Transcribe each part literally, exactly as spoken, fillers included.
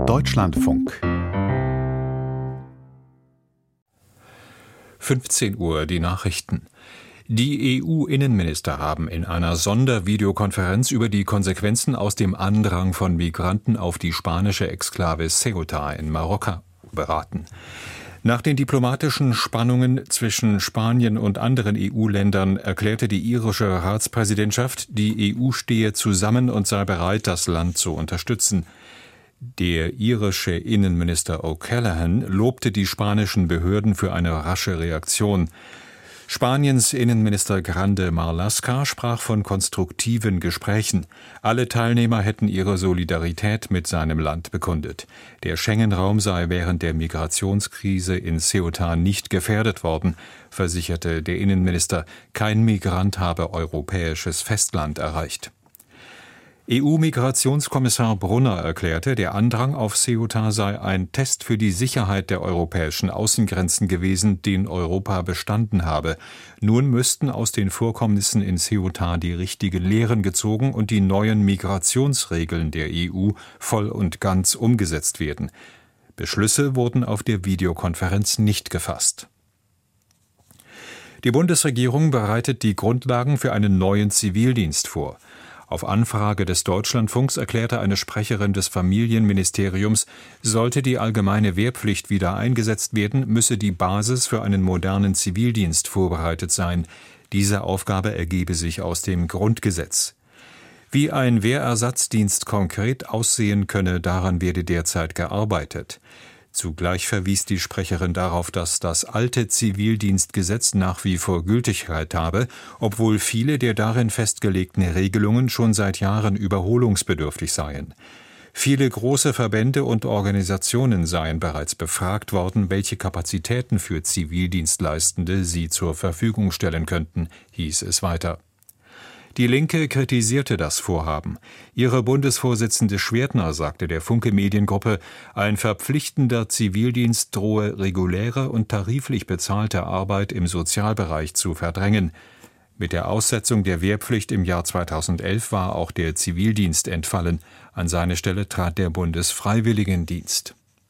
Deutschlandfunk. fünfzehn Uhr, die Nachrichten. Die E U-Innenminister haben in einer Sondervideokonferenz über die Konsequenzen aus dem Andrang von Migranten auf die spanische Exklave Ceuta in Marokko beraten. Nach den diplomatischen Spannungen zwischen Spanien und anderen E U-Ländern erklärte die irische Ratspräsidentschaft, die E U stehe zusammen und sei bereit, das Land zu unterstützen. Der irische Innenminister O'Callaghan lobte die spanischen Behörden für eine rasche Reaktion. Spaniens Innenminister Grande Marlaska sprach von konstruktiven Gesprächen. Alle Teilnehmer hätten ihre Solidarität mit seinem Land bekundet. Der Schengen-Raum sei während der Migrationskrise in Ceuta nicht gefährdet worden, versicherte der Innenminister. Kein Migrant habe europäisches Festland erreicht. E U-Migrationskommissar Brunner erklärte, der Andrang auf Ceuta sei ein Test für die Sicherheit der europäischen Außengrenzen gewesen, den Europa bestanden habe. Nun müssten aus den Vorkommnissen in Ceuta die richtigen Lehren gezogen und die neuen Migrationsregeln der E U voll und ganz umgesetzt werden. Beschlüsse wurden auf der Videokonferenz nicht gefasst. Die Bundesregierung bereitet die Grundlagen für einen neuen Zivildienst vor. Auf Anfrage des Deutschlandfunks erklärte eine Sprecherin des Familienministeriums, sollte die allgemeine Wehrpflicht wieder eingesetzt werden, müsse die Basis für einen modernen Zivildienst vorbereitet sein. Diese Aufgabe ergebe sich aus dem Grundgesetz. Wie ein Wehrersatzdienst konkret aussehen könne, daran werde derzeit gearbeitet. Zugleich verwies die Sprecherin darauf, dass das alte Zivildienstgesetz nach wie vor Gültigkeit habe, obwohl viele der darin festgelegten Regelungen schon seit Jahren überholungsbedürftig seien. Viele große Verbände und Organisationen seien bereits befragt worden, welche Kapazitäten für Zivildienstleistende sie zur Verfügung stellen könnten, hieß es weiter. Die Linke kritisierte das Vorhaben. Ihre Bundesvorsitzende Schwertner sagte der Funke Mediengruppe, ein verpflichtender Zivildienst drohe reguläre und tariflich bezahlte Arbeit im Sozialbereich zu verdrängen. Mit der Aussetzung der Wehrpflicht im Jahr zweitausendelf war auch der Zivildienst entfallen. An seine Stelle trat der Bundesfreiwilligendienst.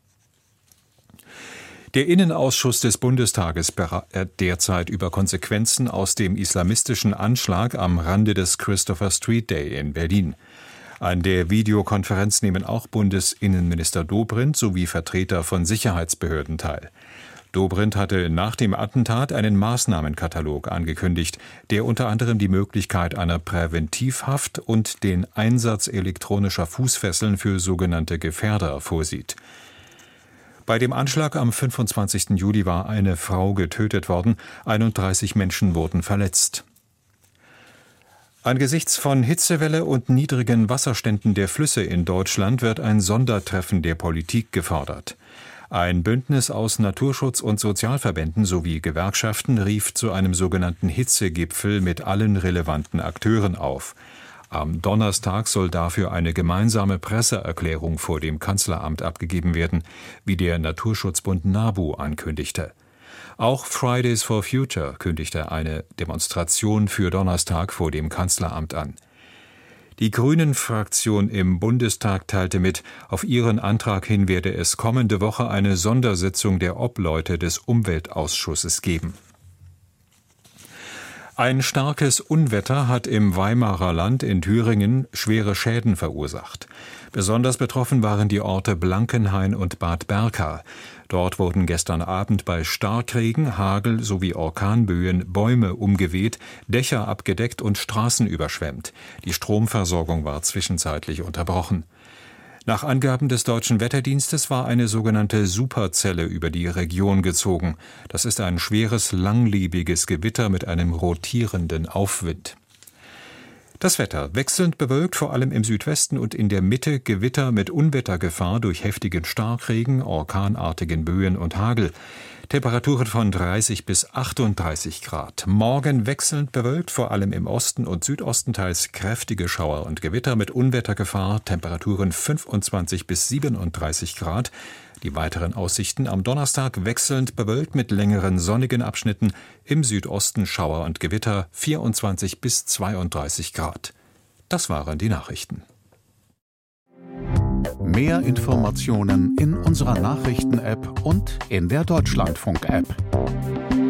Der Innenausschuss des Bundestages berät derzeit über Konsequenzen aus dem islamistischen Anschlag am Rande des Christopher Street Day in Berlin. An der Videokonferenz nehmen auch Bundesinnenminister Dobrindt sowie Vertreter von Sicherheitsbehörden teil. Dobrindt hatte nach dem Attentat einen Maßnahmenkatalog angekündigt, der unter anderem die Möglichkeit einer Präventivhaft und den Einsatz elektronischer Fußfesseln für sogenannte Gefährder vorsieht. Bei dem Anschlag am fünfundzwanzigsten Juli war eine Frau getötet worden, einunddreißig Menschen wurden verletzt. Angesichts von Hitzewelle und niedrigen Wasserständen der Flüsse in Deutschland wird ein Sondertreffen der Politik gefordert. Ein Bündnis aus Naturschutz- und Sozialverbänden sowie Gewerkschaften rief zu einem sogenannten Hitzegipfel mit allen relevanten Akteuren auf. Am Donnerstag soll dafür eine gemeinsame Presseerklärung vor dem Kanzleramt abgegeben werden, wie der Naturschutzbund NABU ankündigte. Auch Fridays for Future kündigte eine Demonstration für Donnerstag vor dem Kanzleramt an. Die Grünen-Fraktion im Bundestag teilte mit, auf ihren Antrag hin werde es kommende Woche eine Sondersitzung der Obleute des Umweltausschusses geben. Ein starkes Unwetter hat im Weimarer Land in Thüringen schwere Schäden verursacht. Besonders betroffen waren die Orte Blankenhain und Bad Berka. Dort wurden gestern Abend bei Starkregen, Hagel sowie Orkanböen Bäume umgeweht, Dächer abgedeckt und Straßen überschwemmt. Die Stromversorgung war zwischenzeitlich unterbrochen. Nach Angaben des Deutschen Wetterdienstes war eine sogenannte Superzelle über die Region gezogen. Das ist ein schweres, langlebiges Gewitter mit einem rotierenden Aufwind. Das Wetter wechselnd bewölkt, vor allem im Südwesten und in der Mitte Gewitter mit Unwettergefahr durch heftigen Starkregen, orkanartigen Böen und Hagel. Temperaturen von dreißig bis achtunddreißig Grad. Morgen wechselnd bewölkt, vor allem im Osten und Südosten teils kräftige Schauer und Gewitter mit Unwettergefahr. Temperaturen fünfundzwanzig bis siebenunddreißig Grad. Die weiteren Aussichten am Donnerstag wechselnd bewölkt mit längeren sonnigen Abschnitten. Im Südosten Schauer und Gewitter vierundzwanzig bis zweiunddreißig Grad. Das waren die Nachrichten. Mehr Informationen in unserer Nachrichten-App und in der Deutschlandfunk-App.